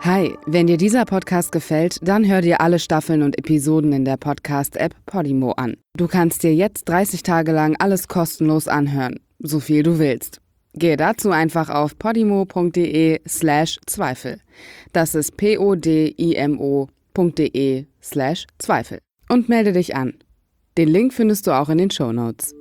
Hi, wenn dir dieser Podcast gefällt, dann hör dir alle Staffeln und Episoden in der Podcast-App Podimo an. Du kannst dir jetzt 30 Tage lang alles kostenlos anhören, so viel du willst. Gehe dazu einfach auf podimo.de/Zweifel. Das ist podimo.de/Zweifel. Und melde dich an. Den Link findest du auch in den Shownotes.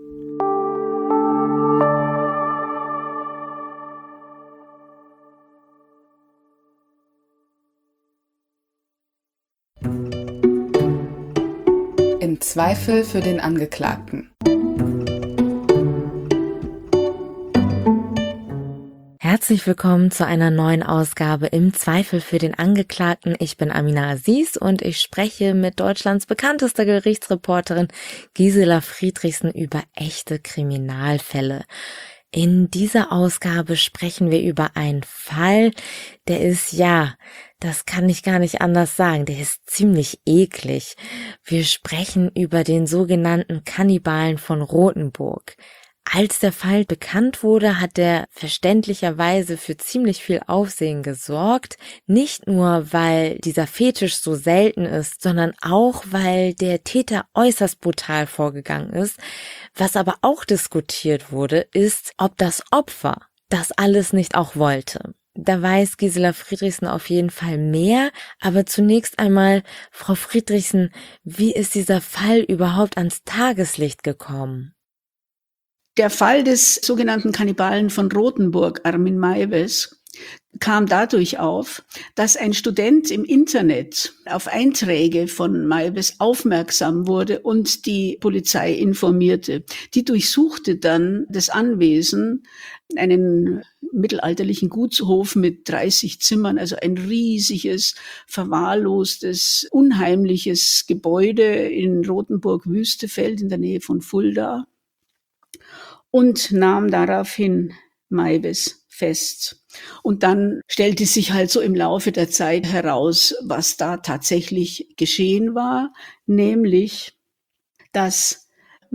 Im Zweifel für den Angeklagten. Herzlich willkommen zu einer neuen Ausgabe im Zweifel für den Angeklagten. Ich bin Amina Aziz und ich spreche mit Deutschlands bekanntester Gerichtsreporterin Gisela Friedrichsen über echte Kriminalfälle. In dieser Ausgabe sprechen wir über einen Fall, der ist, das kann ich gar nicht anders sagen, der ist ziemlich eklig. Wir sprechen über den sogenannten Kannibalen von Rothenburg. Als der Fall bekannt wurde, hat er verständlicherweise für ziemlich viel Aufsehen gesorgt. Nicht nur, weil dieser Fetisch so selten ist, sondern auch, weil der Täter äußerst brutal vorgegangen ist. Was aber auch diskutiert wurde, ist, ob das Opfer das alles nicht auch wollte. Da weiß Gisela Friedrichsen auf jeden Fall mehr. Aber zunächst einmal, Frau Friedrichsen, wie ist dieser Fall überhaupt ans Tageslicht gekommen? Der Fall des sogenannten Kannibalen von Rothenburg, Armin Meiwes, kam dadurch auf, dass ein Student im Internet auf Einträge von Meiwes aufmerksam wurde und die Polizei informierte. Die durchsuchte dann das Anwesen, einen mittelalterlichen Gutshof mit 30 Zimmern, also ein riesiges, verwahrlostes, unheimliches Gebäude in Rothenburg-Wüstefeld in der Nähe von Fulda, und nahm daraufhin Meiwes fest. Und dann stellte sich halt so im Laufe der Zeit heraus, was da tatsächlich geschehen war, nämlich, dass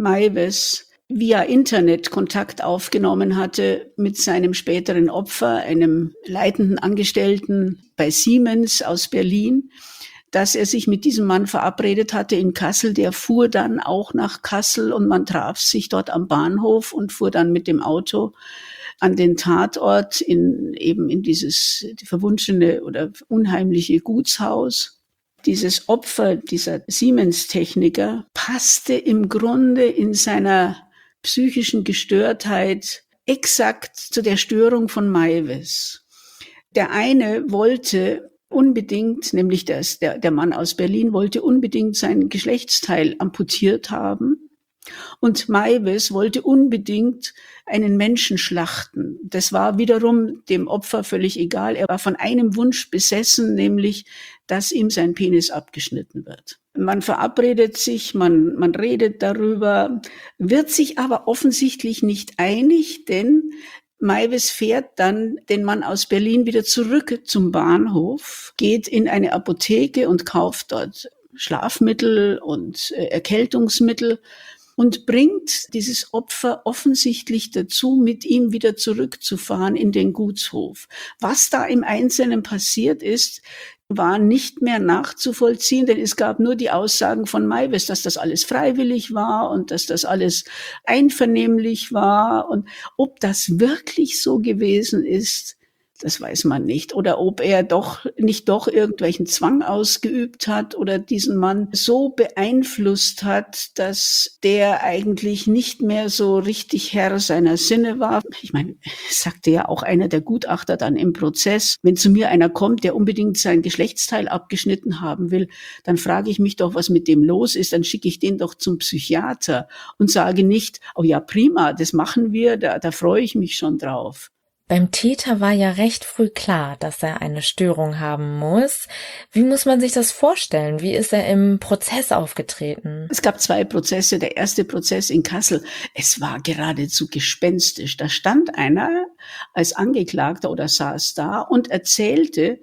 Meiwes via Internet Kontakt aufgenommen hatte mit seinem späteren Opfer, einem leitenden Angestellten bei Siemens aus Berlin, dass er sich mit diesem Mann verabredet hatte in Kassel. Der fuhr dann auch nach Kassel und man traf sich dort am Bahnhof und fuhr dann mit dem Auto an den Tatort in dieses verwunschene oder unheimliche Gutshaus. Dieses Opfer, dieser Siemens-Techniker, passte im Grunde in seiner psychischen Gestörtheit exakt zu der Störung von Meiwes. Der eine wollte unbedingt, nämlich der Mann aus Berlin, wollte unbedingt sein Geschlechtsteil amputiert haben. Und Meiwes wollte unbedingt einen Menschen schlachten. Das war wiederum dem Opfer völlig egal. Er war von einem Wunsch besessen, nämlich, dass ihm sein Penis abgeschnitten wird. Man verabredet sich, man redet darüber, wird sich aber offensichtlich nicht einig, denn Meiwes fährt dann den Mann aus Berlin wieder zurück zum Bahnhof, geht in eine Apotheke und kauft dort Schlafmittel und Erkältungsmittel und bringt dieses Opfer offensichtlich dazu, mit ihm wieder zurückzufahren in den Gutshof. Was da im Einzelnen passiert ist, war nicht mehr nachzuvollziehen, denn es gab nur die Aussagen von Meiwes, dass das alles freiwillig war und dass das alles einvernehmlich war. Und ob das wirklich so gewesen ist, das weiß man nicht. Oder ob er doch irgendwelchen Zwang ausgeübt hat oder diesen Mann so beeinflusst hat, dass der eigentlich nicht mehr so richtig Herr seiner Sinne war. Ich meine, sagte ja auch einer der Gutachter dann im Prozess, wenn zu mir einer kommt, der unbedingt sein Geschlechtsteil abgeschnitten haben will, dann frage ich mich doch, was mit dem los ist. Dann schicke ich den doch zum Psychiater und sage nicht, oh ja, prima, das machen wir, da freue ich mich schon drauf. Beim Täter war ja recht früh klar, dass er eine Störung haben muss. Wie muss man sich das vorstellen? Wie ist er im Prozess aufgetreten? Es gab 2 Prozesse. Der erste Prozess in Kassel, es war geradezu gespenstisch. Da stand einer als Angeklagter oder saß da und erzählte,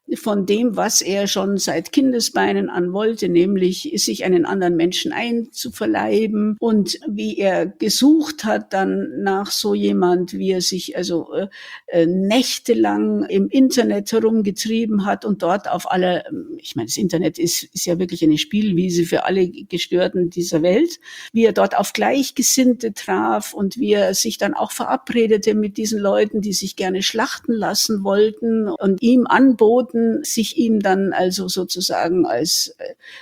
von dem, was er schon seit Kindesbeinen an wollte, nämlich sich einen anderen Menschen einzuverleiben und wie er gesucht hat dann nach so jemand, wie er sich also nächtelang im Internet herumgetrieben hat und dort auf alle, ich meine, das Internet ist ja wirklich eine Spielwiese für alle Gestörten dieser Welt, wie er dort auf Gleichgesinnte traf und wie er sich dann auch verabredete mit diesen Leuten, die sich gerne schlachten lassen wollten und ihm anboten, sich ihm dann also sozusagen als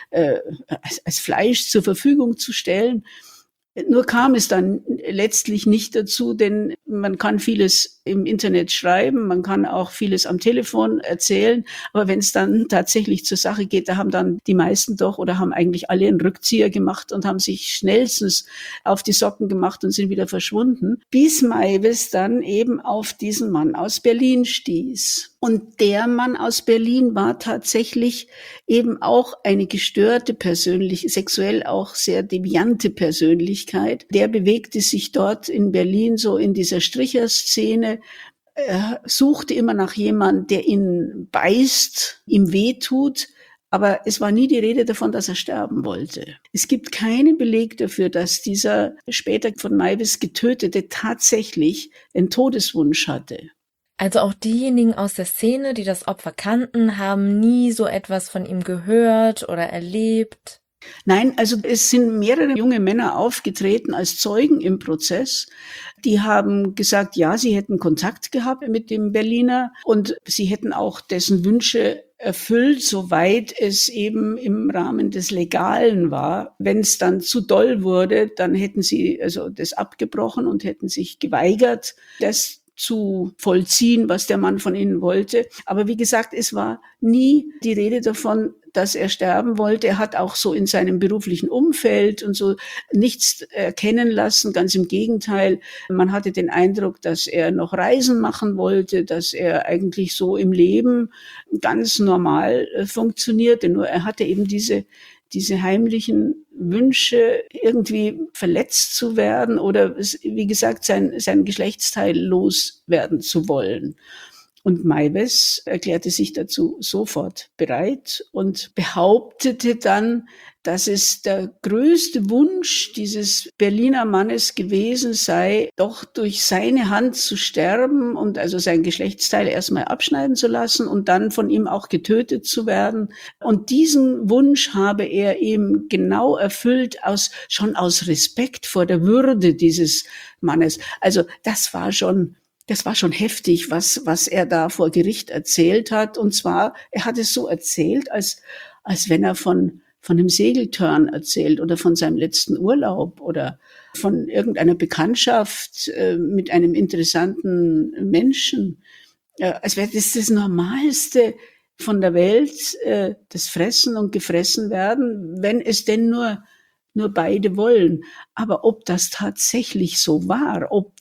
Fleisch zur Verfügung zu stellen. Nur kam es dann letztlich nicht dazu, denn man kann vieles im Internet schreiben, man kann auch vieles am Telefon erzählen, aber wenn es dann tatsächlich zur Sache geht, da haben dann die meisten doch oder haben eigentlich alle einen Rückzieher gemacht und haben sich schnellstens auf die Socken gemacht und sind wieder verschwunden, bis Meiwes dann eben auf diesen Mann aus Berlin stieß. Und der Mann aus Berlin war tatsächlich eben auch eine gestörte Persönlichkeit, sexuell auch sehr deviante Persönlichkeit. Der bewegte sich dort in Berlin so in dieser Stricherszene. Er suchte immer nach jemandem, der ihn beißt, ihm wehtut. Aber es war nie die Rede davon, dass er sterben wollte. Es gibt keinen Beleg dafür, dass dieser später von Meiwes Getötete tatsächlich einen Todeswunsch hatte. Also auch diejenigen aus der Szene, die das Opfer kannten, haben nie so etwas von ihm gehört oder erlebt? Nein, also es sind mehrere junge Männer aufgetreten als Zeugen im Prozess. Die haben gesagt, ja, sie hätten Kontakt gehabt mit dem Berliner und sie hätten auch dessen Wünsche erfüllt, soweit es eben im Rahmen des Legalen war. Wenn es dann zu doll wurde, dann hätten sie also das abgebrochen und hätten sich geweigert, das zu vollziehen, was der Mann von ihnen wollte. Aber wie gesagt, es war nie die Rede davon, dass er sterben wollte. Er hat auch so in seinem beruflichen Umfeld und so nichts erkennen lassen. Ganz im Gegenteil. Man hatte den Eindruck, dass er noch Reisen machen wollte, dass er eigentlich so im Leben ganz normal funktionierte. Nur er hatte eben diese heimlichen Wünsche, irgendwie verletzt zu werden oder, wie gesagt, sein Geschlechtsteil loswerden zu wollen. Und Meiwes erklärte sich dazu sofort bereit und behauptete dann, dass es der größte Wunsch dieses Berliner Mannes gewesen sei, doch durch seine Hand zu sterben und also sein Geschlechtsteil erstmal abschneiden zu lassen und dann von ihm auch getötet zu werden. Und diesen Wunsch habe er eben genau erfüllt, schon aus Respekt vor der Würde dieses Mannes. Also das war schon heftig, was er da vor Gericht erzählt hat. Und zwar, er hat es so erzählt, als wenn er von einem Segeltörn erzählt oder von seinem letzten Urlaub oder von irgendeiner Bekanntschaft mit einem interessanten Menschen. Als wäre das Normalste von der Welt, das Fressen und Gefressen werden, wenn es denn nur beide wollen. Aber ob das tatsächlich so war, ob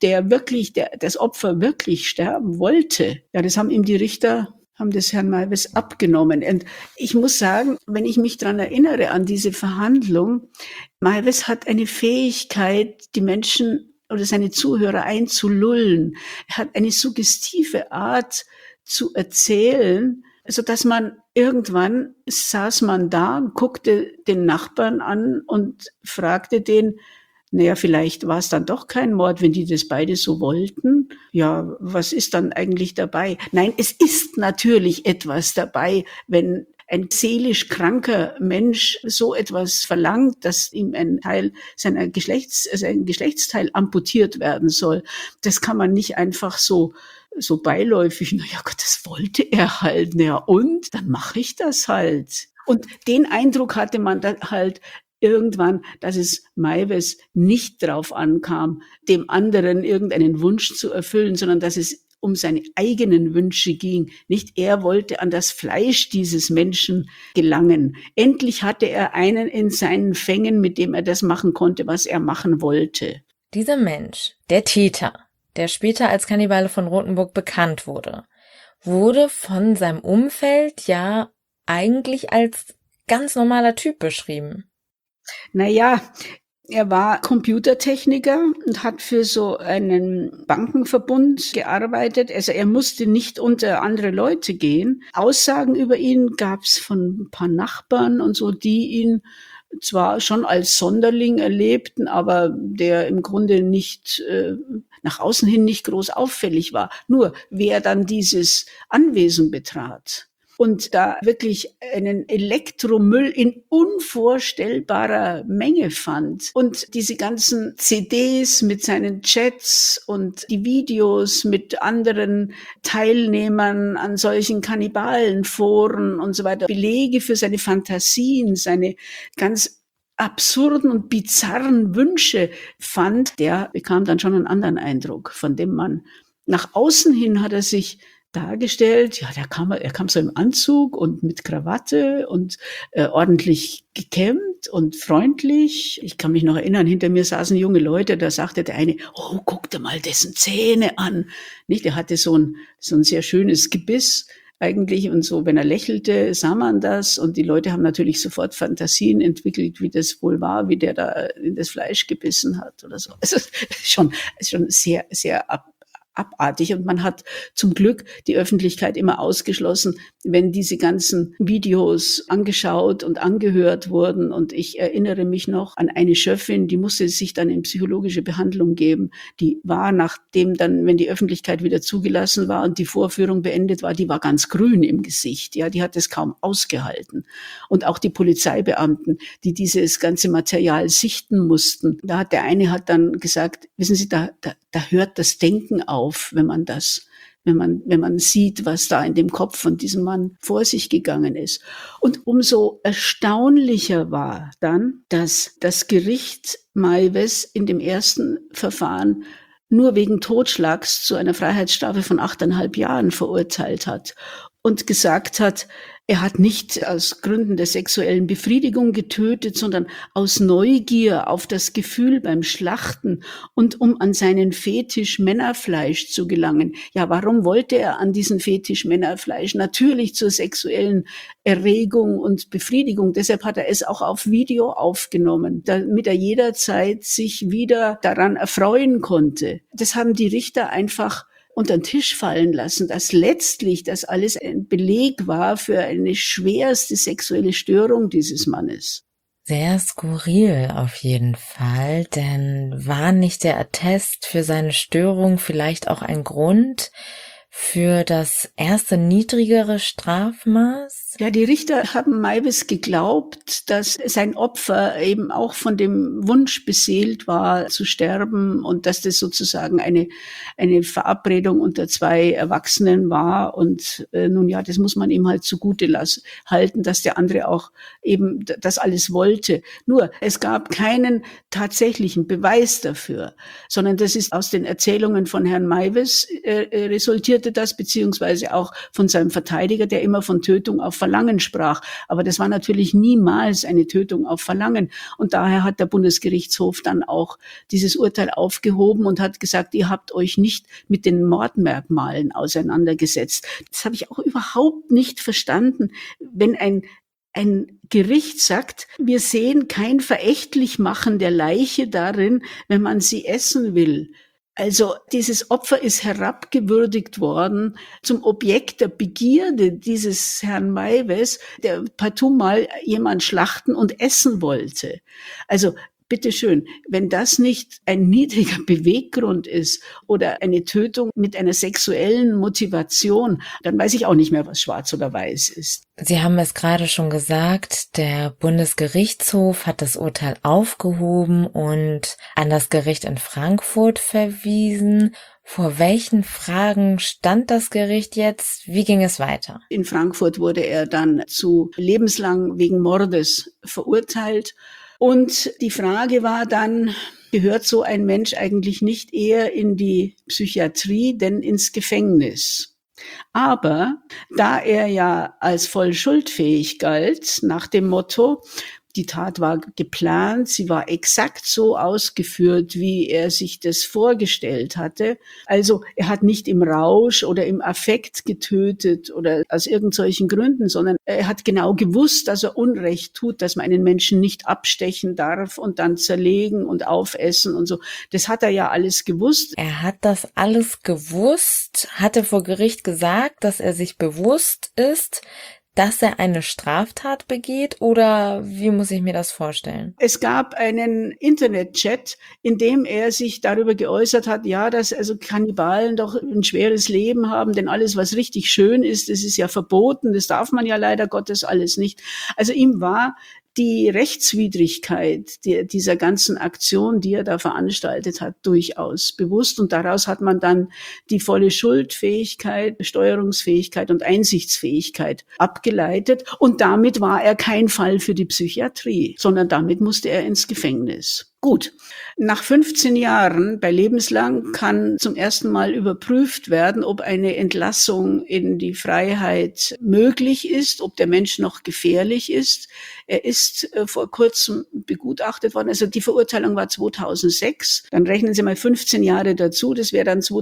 das Opfer wirklich sterben wollte, ja, das haben ihm die Richter, haben das Herrn Meiwes abgenommen. Und ich muss sagen, wenn ich mich daran erinnere, an diese Verhandlung, Meiwes hat eine Fähigkeit, die Menschen oder seine Zuhörer einzulullen. Er hat eine suggestive Art zu erzählen, so dass man irgendwann saß man da und guckte den Nachbarn an und fragte den, naja, vielleicht war es dann doch kein Mord, wenn die das beide so wollten. Ja, was ist dann eigentlich dabei? Nein, es ist natürlich etwas dabei, wenn ein seelisch kranker Mensch so etwas verlangt, dass ihm ein Teil seiner ein Geschlechtsteil amputiert werden soll. Das kann man nicht einfach so beiläufig, na ja Gott, das wollte er halt, na ja, und dann mache ich das halt. Und den Eindruck hatte man dann halt irgendwann, dass es Meiwes nicht drauf ankam, dem anderen irgendeinen Wunsch zu erfüllen, sondern dass es um seine eigenen Wünsche ging. Nicht er wollte an das Fleisch dieses Menschen gelangen. Endlich hatte er einen in seinen Fängen, mit dem er das machen konnte, was er machen wollte. Dieser Mensch, der Täter, der später als Kannibale von Rothenburg bekannt wurde von seinem Umfeld ja eigentlich als ganz normaler Typ beschrieben. Naja, Er war Computertechniker und hat für so einen Bankenverbund gearbeitet. Also er musste nicht unter andere Leute gehen. Aussagen über ihn gab es von ein paar Nachbarn und so, die ihn zwar schon als Sonderling erlebten, aber der im Grunde nicht nach außen hin nicht groß auffällig war. Nur wer dann dieses Anwesen betrat und da wirklich einen Elektromüll in unvorstellbarer Menge fand und diese ganzen CDs mit seinen Chats und die Videos mit anderen Teilnehmern an solchen Kannibalenforen und so weiter, Belege für seine Fantasien, seine ganz absurden und bizarren Wünsche fand, der bekam dann schon einen anderen Eindruck von dem Mann. Nach außen hin hat er sich dargestellt, ja, er kam so im Anzug und mit Krawatte und ordentlich gekämmt und freundlich. Ich kann mich noch erinnern, hinter mir saßen junge Leute, da sagte der eine, oh, guck dir mal dessen Zähne an. Nicht? Er hatte so ein sehr schönes Gebiss eigentlich und so, wenn er lächelte, sah man das und die Leute haben natürlich sofort Fantasien entwickelt, wie das wohl war, wie der da in das Fleisch gebissen hat oder so. Also schon sehr, sehr abartig und man hat zum Glück die Öffentlichkeit immer ausgeschlossen, wenn diese ganzen Videos angeschaut und angehört wurden. Und ich erinnere mich noch an eine Schöffin, die musste sich dann in psychologische Behandlung geben. Die war nachdem dann, wenn die Öffentlichkeit wieder zugelassen war und die Vorführung beendet war, die war ganz grün im Gesicht. Ja, die hat es kaum ausgehalten. Und auch die Polizeibeamten, die dieses ganze Material sichten mussten. Der eine hat dann gesagt, wissen Sie, da hört das Denken auf, wenn man sieht, was da in dem Kopf von diesem Mann vor sich gegangen ist. Und umso erstaunlicher war dann, dass das Gericht Meiwes in dem ersten Verfahren nur wegen Totschlags zu einer Freiheitsstrafe von 8,5 Jahren verurteilt hat und gesagt hat, er hat nicht aus Gründen der sexuellen Befriedigung getötet, sondern aus Neugier auf das Gefühl beim Schlachten und um an seinen Fetisch Männerfleisch zu gelangen. Ja, warum wollte er an diesen Fetisch Männerfleisch? Natürlich zur sexuellen Erregung und Befriedigung. Deshalb hat er es auch auf Video aufgenommen, damit er jederzeit sich wieder daran erfreuen konnte. Das haben die Richter einfach unter den Tisch fallen lassen, dass letztlich das alles ein Beleg war für eine schwerste sexuelle Störung dieses Mannes. Sehr skurril auf jeden Fall, denn war nicht der Attest für seine Störung vielleicht auch ein Grund für das erste niedrigere Strafmaß? Ja, die Richter haben Meiwes geglaubt, dass sein Opfer eben auch von dem Wunsch beseelt war, zu sterben und dass das sozusagen eine Verabredung unter zwei Erwachsenen war. Und nun ja, das muss man ihm halt zugute halten, dass der andere auch eben das alles wollte. Nur, es gab keinen tatsächlichen Beweis dafür, sondern das ist aus den Erzählungen von Herrn Meiwes resultierte das, beziehungsweise auch von seinem Verteidiger, der immer von Tötung auf Verlangen sprach. Aber das war natürlich niemals eine Tötung auf Verlangen. Und daher hat der Bundesgerichtshof dann auch dieses Urteil aufgehoben und hat gesagt, ihr habt euch nicht mit den Mordmerkmalen auseinandergesetzt. Das habe ich auch überhaupt nicht verstanden, wenn ein Gericht sagt, wir sehen kein Verächtlichmachen der Leiche darin, wenn man sie essen will. Also dieses Opfer ist herabgewürdigt worden zum Objekt der Begierde dieses Herrn Meiwes, der partout mal jemand schlachten und essen wollte. Also bitteschön, wenn das nicht ein niedriger Beweggrund ist oder eine Tötung mit einer sexuellen Motivation, dann weiß ich auch nicht mehr, was schwarz oder weiß ist. Sie haben es gerade schon gesagt, der Bundesgerichtshof hat das Urteil aufgehoben und an das Gericht in Frankfurt verwiesen. Vor welchen Fragen stand das Gericht jetzt? Wie ging es weiter? In Frankfurt wurde er dann zu lebenslang wegen Mordes verurteilt. Und die Frage war dann, gehört so ein Mensch eigentlich nicht eher in die Psychiatrie, denn ins Gefängnis? Aber da er ja als voll schuldfähig galt, nach dem Motto, Die Tat war geplant, sie war exakt so ausgeführt, wie er sich das vorgestellt hatte. Also er hat nicht im Rausch oder im Affekt getötet oder aus irgendwelchen Gründen, sondern er hat genau gewusst, dass er Unrecht tut, dass man einen Menschen nicht abstechen darf und dann zerlegen und aufessen und so. Das hat er ja alles gewusst. Er hat das alles gewusst, hatte vor Gericht gesagt, dass er sich bewusst ist, dass er eine Straftat begeht, oder wie muss ich mir das vorstellen? Es gab einen Internetchat, in dem er sich darüber geäußert hat, ja, dass also Kannibalen doch ein schweres Leben haben, denn alles, was richtig schön ist, das ist ja verboten, das darf man ja leider Gottes alles nicht. Also ihm war die Rechtswidrigkeit dieser ganzen Aktion, die er da veranstaltet hat, durchaus bewusst. Und daraus hat man dann die volle Schuldfähigkeit, Steuerungsfähigkeit und Einsichtsfähigkeit abgeleitet. Und damit war er kein Fall für die Psychiatrie, sondern damit musste er ins Gefängnis. Gut, nach 15 Jahren bei lebenslang kann zum ersten Mal überprüft werden, ob eine Entlassung in die Freiheit möglich ist, ob der Mensch noch gefährlich ist. Er ist vor kurzem begutachtet worden. Also die Verurteilung war 2006. Dann rechnen Sie mal 15 Jahre dazu. Das wäre dann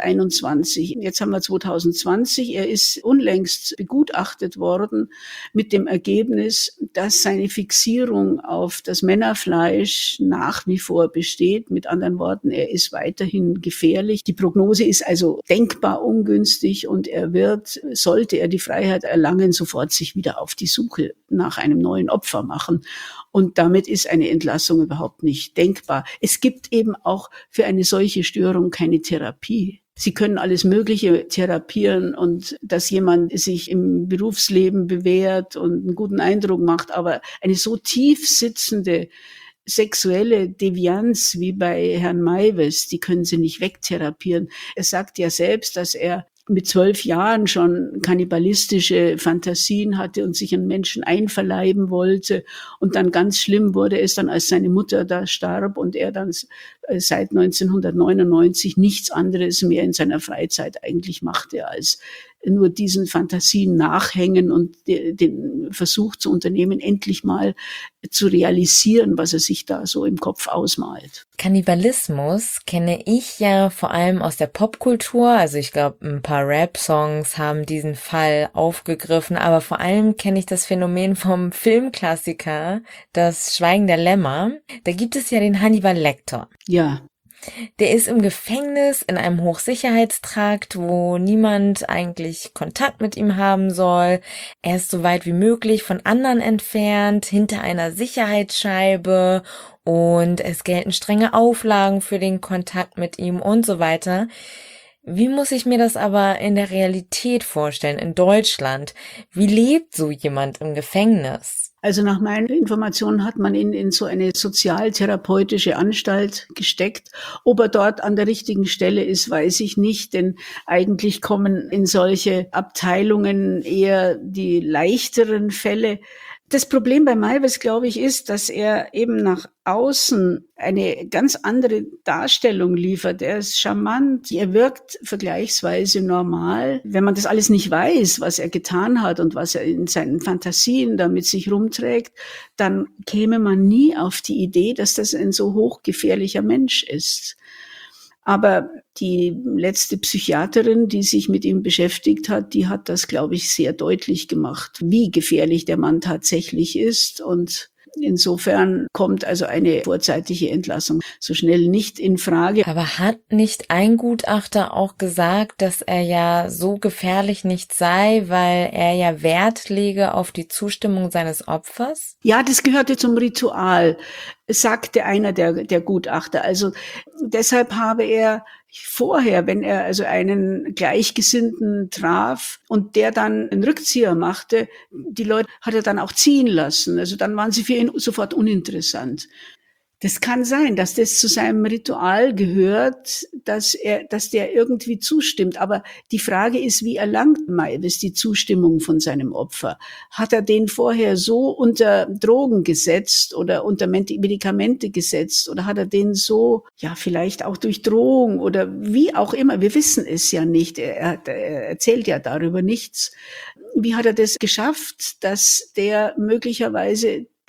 2021. Jetzt haben wir 2020. Er ist unlängst begutachtet worden mit dem Ergebnis, dass seine Fixierung auf das Männerfleisch nach wie vor besteht. Mit anderen Worten, er ist weiterhin gefährlich. Die Prognose ist also denkbar ungünstig und er wird, sollte er die Freiheit erlangen, sofort sich wieder auf die Suche nach einem neuen Opfer machen. Und damit ist eine Entlassung überhaupt nicht denkbar. Es gibt eben auch für eine solche Störung keine Therapie. Sie können alles Mögliche therapieren und dass jemand sich im Berufsleben bewährt und einen guten Eindruck macht, aber eine so tief sitzende sexuelle Devianz wie bei Herrn Meiwes, die können Sie nicht wegtherapieren. Er sagt ja selbst, dass er mit 12 Jahren schon kannibalistische Fantasien hatte und sich an Menschen einverleiben wollte. Und dann ganz schlimm wurde es dann, als seine Mutter da starb und er dann seit 1999 nichts anderes mehr in seiner Freizeit eigentlich machte, als nur diesen Fantasien nachhängen und den Versuch zu unternehmen, endlich mal zu realisieren, was er sich da so im Kopf ausmalt. Kannibalismus kenne ich ja vor allem aus der Popkultur. Also ich glaube, ein paar Rap-Songs haben diesen Fall aufgegriffen, aber vor allem kenne ich das Phänomen vom Filmklassiker Das Schweigen der Lämmer. Da gibt es ja den Hannibal Lecter. Ja. Der ist im Gefängnis in einem Hochsicherheitstrakt, wo niemand eigentlich Kontakt mit ihm haben soll. Er ist so weit wie möglich von anderen entfernt, hinter einer Sicherheitsscheibe, und es gelten strenge Auflagen für den Kontakt mit ihm und so weiter. Wie muss ich mir das aber in der Realität vorstellen, in Deutschland? Wie lebt so jemand im Gefängnis? Also nach meinen Informationen hat man ihn in so eine sozialtherapeutische Anstalt gesteckt. Ob er dort an der richtigen Stelle ist, weiß ich nicht, denn eigentlich kommen in solche Abteilungen eher die leichteren Fälle. Das Problem bei Meiwes, glaube ich, ist, dass er eben nach außen eine ganz andere Darstellung liefert. Er ist charmant, er wirkt vergleichsweise normal. Wenn man das alles nicht weiß, was er getan hat und was er in seinen Fantasien da mit sich rumträgt, dann käme man nie auf die Idee, dass das ein so hochgefährlicher Mensch ist. Aber die letzte Psychiaterin, die sich mit ihm beschäftigt hat, die hat das, glaube ich, sehr deutlich gemacht, wie gefährlich der Mann tatsächlich ist. Und insofern kommt also eine vorzeitige Entlassung so schnell nicht in Frage. Aber hat nicht ein Gutachter auch gesagt, dass er ja so gefährlich nicht sei, weil er ja Wert lege auf die Zustimmung seines Opfers? Ja, das gehörte zum Ritual, sagte einer der Gutachter. Also deshalb habe er vorher, wenn er also einen Gleichgesinnten traf und der dann einen Rückzieher machte, die Leute hat er dann auch ziehen lassen. Also dann waren sie für ihn sofort uninteressant. Das kann sein, dass das zu seinem Ritual gehört, dass der irgendwie zustimmt. Aber die Frage ist, wie erlangt Meiwes die Zustimmung von seinem Opfer? Hat er den vorher so unter Drogen gesetzt oder unter Medikamente gesetzt? Oder hat er den so, ja, vielleicht auch durch Drohung oder wie auch immer? Wir wissen es ja nicht. Er erzählt ja darüber nichts. Wie hat er das geschafft, dass der möglicherweise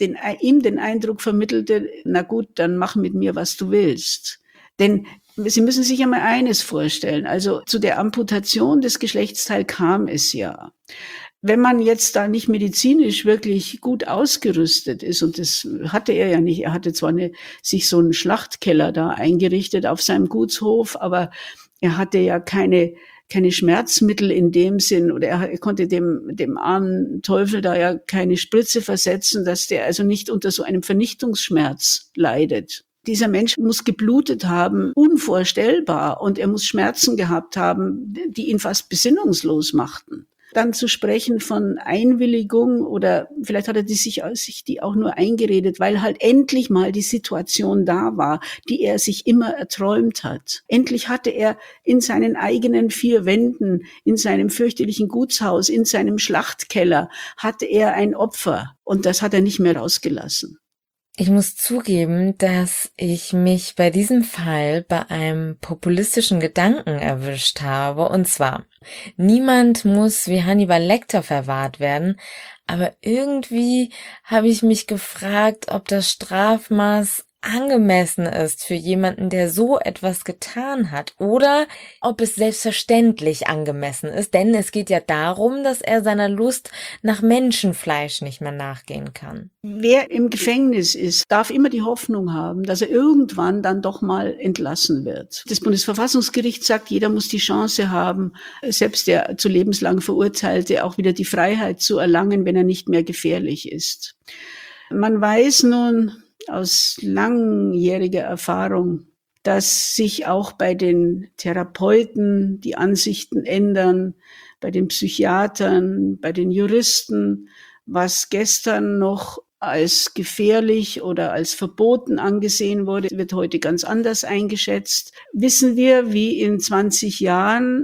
ihm den Eindruck vermittelte, na gut, dann mach mit mir, was du willst. Denn Sie müssen sich einmal eines vorstellen, also zu der Amputation des Geschlechtsteils kam es ja. Wenn man jetzt da nicht medizinisch wirklich gut ausgerüstet ist, und das hatte er ja nicht, er hatte zwar sich so einen Schlachtkeller da eingerichtet auf seinem Gutshof, aber er hatte ja keine Schmerzmittel in dem Sinn, oder er konnte dem armen Teufel da ja keine Spritze versetzen, dass der also nicht unter so einem Vernichtungsschmerz leidet. Dieser Mensch muss geblutet haben, unvorstellbar, und er muss Schmerzen gehabt haben, die ihn fast besinnungslos machten. Dann zu sprechen von Einwilligung, oder vielleicht hat er sich die auch nur eingeredet, weil halt endlich mal die Situation da war, die er sich immer erträumt hat. Endlich hatte er in seinen eigenen 4 Wänden, in seinem fürchterlichen Gutshaus, in seinem Schlachtkeller, hatte er ein Opfer, und das hat er nicht mehr rausgelassen. Ich muss zugeben, dass ich mich bei diesem Fall bei einem populistischen Gedanken erwischt habe. Und zwar, niemand muss wie Hannibal Lecter verwahrt werden, aber irgendwie habe ich mich gefragt, ob das Strafmaß angemessen ist für jemanden, der so etwas getan hat, oder ob es selbstverständlich angemessen ist, denn es geht ja darum, dass er seiner Lust nach Menschenfleisch nicht mehr nachgehen kann. Wer im Gefängnis ist, darf immer die Hoffnung haben, dass er irgendwann dann doch mal entlassen wird. Das Bundesverfassungsgericht sagt, jeder muss die Chance haben, selbst der zu lebenslang Verurteilte, auch wieder die Freiheit zu erlangen, wenn er nicht mehr gefährlich ist. Man weiß nun aus langjähriger Erfahrung, dass sich auch bei den Therapeuten die Ansichten ändern, bei den Psychiatern, bei den Juristen. Was gestern noch als gefährlich oder als verboten angesehen wurde, wird heute ganz anders eingeschätzt. Wissen wir, wie in 20 Jahren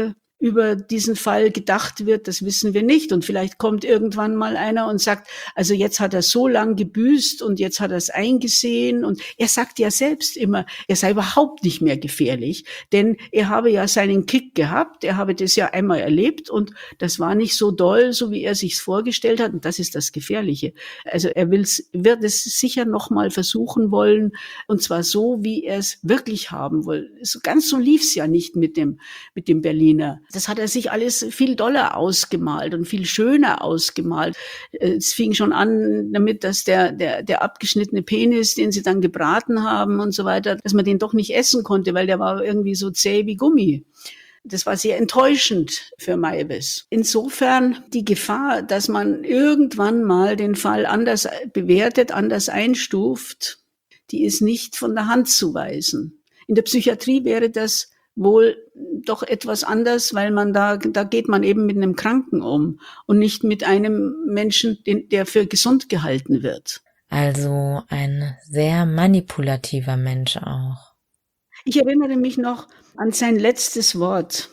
über diesen Fall gedacht wird, das wissen wir nicht. Und vielleicht kommt irgendwann mal einer und sagt, also jetzt hat er so lang gebüßt und jetzt hat er es eingesehen. Und er sagt ja selbst immer, er sei überhaupt nicht mehr gefährlich, denn er habe ja seinen Kick gehabt, er habe das ja einmal erlebt und das war nicht so doll, so wie er sich's vorgestellt hat. Und das ist das Gefährliche. Also er wird es sicher noch mal versuchen wollen, und zwar so, wie er es wirklich haben will. Ganz so lief's ja nicht mit dem Berliner. Das hat er sich alles viel doller ausgemalt und viel schöner ausgemalt. Es fing schon an damit, dass der abgeschnittene Penis, den sie dann gebraten haben und so weiter, dass man den doch nicht essen konnte, weil der war irgendwie so zäh wie Gummi. Das war sehr enttäuschend für Meiwes. Insofern die Gefahr, dass man irgendwann mal den Fall anders bewertet, anders einstuft, die ist nicht von der Hand zu weisen. In der Psychiatrie wäre das wohl doch etwas anders, weil da geht man eben mit einem Kranken um und nicht mit einem Menschen, der für gesund gehalten wird. Also ein sehr manipulativer Mensch auch. Ich erinnere mich noch an sein letztes Wort.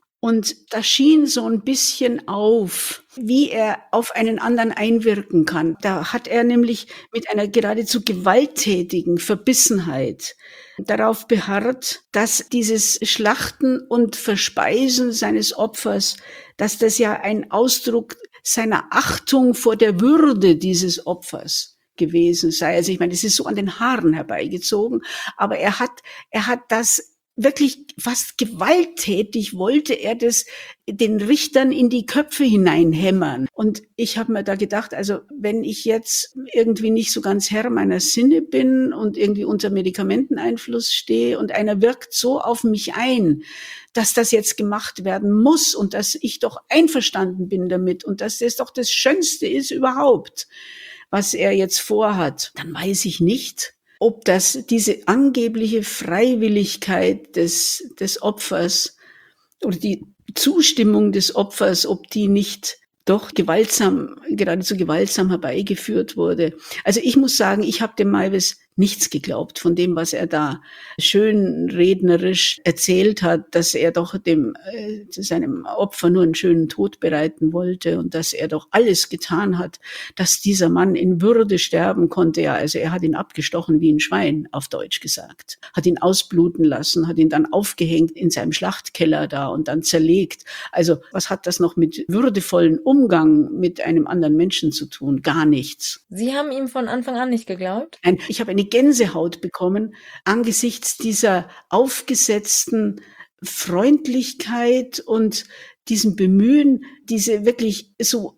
Und da schien so ein bisschen auf, wie er auf einen anderen einwirken kann. Da hat er nämlich mit einer geradezu gewalttätigen Verbissenheit darauf beharrt, dass dieses Schlachten und Verspeisen seines Opfers, dass das ja ein Ausdruck seiner Achtung vor der Würde dieses Opfers gewesen sei. Also ich meine, das ist so an den Haaren herbeigezogen, aber er hat das wirklich fast gewalttätig, wollte er das den Richtern in die Köpfe hineinhämmern. Und ich habe mir da gedacht, also wenn ich jetzt irgendwie nicht so ganz Herr meiner Sinne bin und irgendwie unter Medikamenteneinfluss stehe und einer wirkt so auf mich ein, dass das jetzt gemacht werden muss und dass ich doch einverstanden bin damit und dass das doch das Schönste ist überhaupt, was er jetzt vorhat, dann weiß ich nicht, ob das diese angebliche Freiwilligkeit des Opfers oder die Zustimmung des Opfers, ob die nicht doch geradezu gewaltsam herbeigeführt wurde. Also ich muss sagen, ich habe dem Meiwes nichts geglaubt von dem, was er da schön rednerisch erzählt hat, dass er doch seinem Opfer nur einen schönen Tod bereiten wollte und dass er doch alles getan hat, dass dieser Mann in Würde sterben konnte. Ja, also er hat ihn abgestochen wie ein Schwein, auf Deutsch gesagt, hat ihn ausbluten lassen, hat ihn dann aufgehängt in seinem Schlachtkeller da und dann zerlegt. Also was hat das noch mit würdevollen Umgang mit einem anderen Menschen zu tun? Gar nichts. Sie haben ihm von Anfang an nicht geglaubt? Ich habe eine Gänsehaut bekommen angesichts dieser aufgesetzten Freundlichkeit und diesem Bemühen, diese wirklich so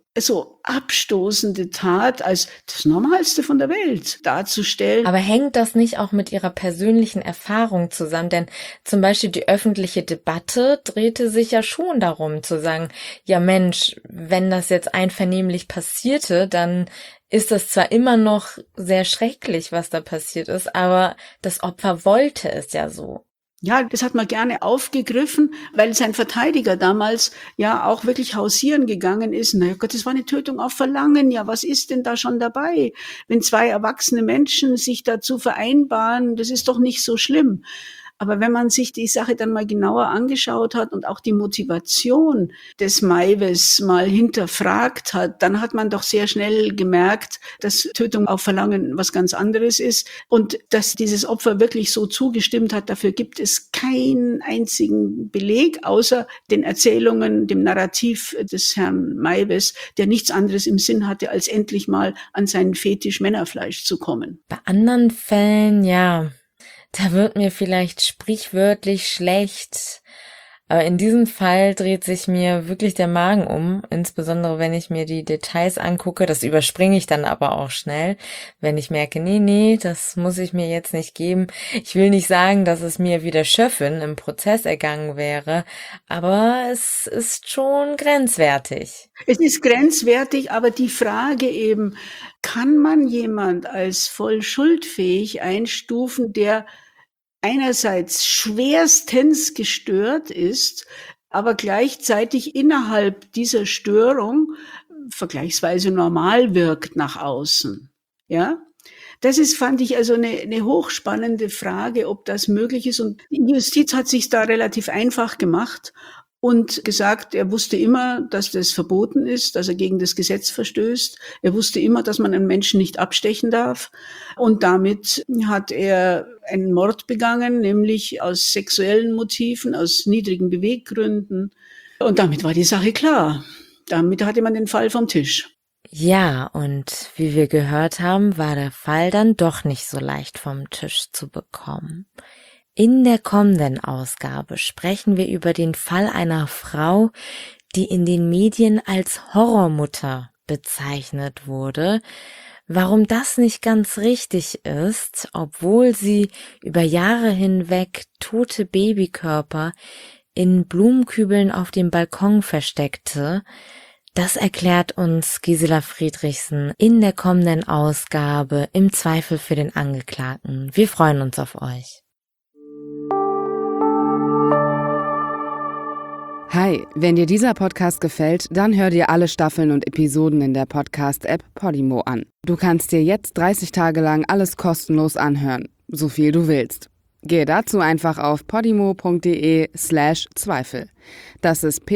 abstoßende Tat als das Normalste von der Welt darzustellen. Aber hängt das nicht auch mit Ihrer persönlichen Erfahrung zusammen? Denn zum Beispiel die öffentliche Debatte drehte sich ja schon darum zu sagen, ja Mensch, wenn das jetzt einvernehmlich passierte, dann ist das zwar immer noch sehr schrecklich, was da passiert ist, aber das Opfer wollte es ja so. Ja, das hat man gerne aufgegriffen, weil sein Verteidiger damals ja auch wirklich hausieren gegangen ist. Na Gott, das war eine Tötung auf Verlangen. Ja, was ist denn da schon dabei? Wenn zwei erwachsene Menschen sich dazu vereinbaren, das ist doch nicht so schlimm. Aber wenn man sich die Sache dann mal genauer angeschaut hat und auch die Motivation des Maives mal hinterfragt hat, dann hat man doch sehr schnell gemerkt, dass Tötung auf Verlangen was ganz anderes ist und dass dieses Opfer wirklich so zugestimmt hat. Dafür gibt es keinen einzigen Beleg, außer den Erzählungen, dem Narrativ des Herrn Maives, der nichts anderes im Sinn hatte, als endlich mal an seinen Fetisch Männerfleisch zu kommen. Bei anderen Fällen, ja, da wird mir vielleicht sprichwörtlich schlecht. Aber in diesem Fall dreht sich mir wirklich der Magen um, insbesondere wenn ich mir die Details angucke. Das überspringe ich dann aber auch schnell, wenn ich merke, nee, das muss ich mir jetzt nicht geben. Ich will nicht sagen, dass es mir wie der Schöffin im Prozess ergangen wäre, aber es ist schon grenzwertig. Es ist grenzwertig, aber die Frage eben, kann man jemand als voll schuldfähig einstufen, der einerseits schwerstens gestört ist, aber gleichzeitig innerhalb dieser Störung vergleichsweise normal wirkt nach außen. Ja? Das ist, fand ich, also eine hochspannende Frage, ob das möglich ist. Und die Justiz hat sich da relativ einfach gemacht und gesagt, er wusste immer, dass das verboten ist, dass er gegen das Gesetz verstößt. Er wusste immer, dass man einen Menschen nicht abstechen darf. Und damit hat er einen Mord begangen, nämlich aus sexuellen Motiven, aus niedrigen Beweggründen. Und damit war die Sache klar. Damit hatte man den Fall vom Tisch. Ja, und wie wir gehört haben, war der Fall dann doch nicht so leicht vom Tisch zu bekommen. In der kommenden Ausgabe sprechen wir über den Fall einer Frau, die in den Medien als Horrormutter bezeichnet wurde. Warum das nicht ganz richtig ist, obwohl sie über Jahre hinweg tote Babykörper in Blumenkübeln auf dem Balkon versteckte, das erklärt uns Gisela Friedrichsen in der kommenden Ausgabe im Zweifel für den Angeklagten. Wir freuen uns auf euch. Hi, wenn dir dieser Podcast gefällt, dann hör dir alle Staffeln und Episoden in der Podcast-App Podimo an. Du kannst dir jetzt 30 Tage lang alles kostenlos anhören, so viel du willst. Gehe dazu einfach auf podimo.de/Zweifel. Das ist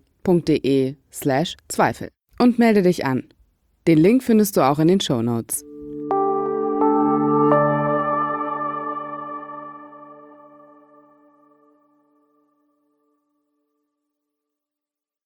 podimo.de/Zweifel. Und melde dich an. Den Link findest du auch in den Shownotes.